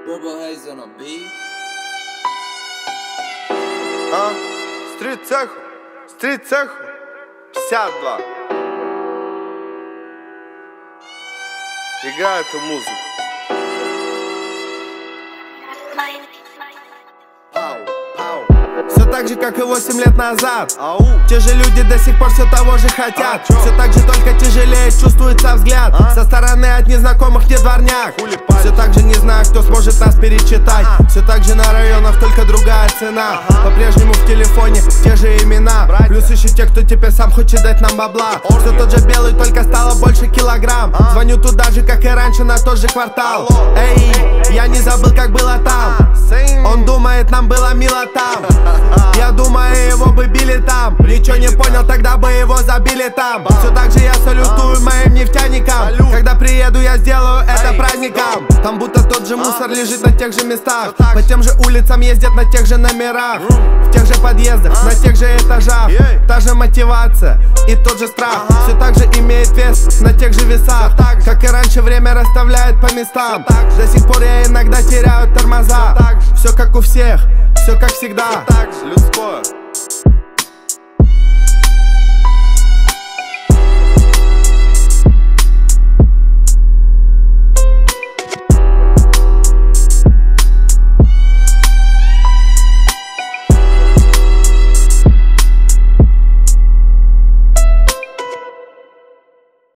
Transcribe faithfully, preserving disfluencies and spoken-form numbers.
Purple haze on a beat. А? Стрит цеху, стрит цеху, пятьдесят два. Играй эту музыку. Все так же, как и восемь лет назад. Ау. Те же люди до сих пор все того же хотят. А, все так же, только тяжелее чувствуется взгляд. а? Со стороны от незнакомых не дворняк. Хули Все так же не знаю, кто сможет нас перечитать. а. Все так же на районах, только другая цена. Ага. По-прежнему в телефоне те же имена. Братья. Плюс еще те, кто теперь сам хочет дать нам бабла. Все тот же белый, только стало больше килограмм. а? Звоню туда же, как и раньше, на тот же квартал. Алло. Эй, я не забыл, как было там. Same. Он думает, нам было мило там. Я думаю, его бы били там. Ничего не понял, тогда бы его забили там. Все так же я салютую моим нефтяникам. Салют. Когда приеду, я сделаю это Эй, праздником. Там будто тот же мусор лежит на тех же местах. так По же. тем же улицам ездят на тех же номерах. В тех же подъездах, на тех же этажах. Ей. Та же мотивация и тот же страх. Ага. Все так же имеет вес на тех же весах. так же. Как и раньше, время расставляет по местам. Всё так же. До сих пор я иногда теряю тормоза. Всё так же. Все как у всех, все как всегда. Так же, людское.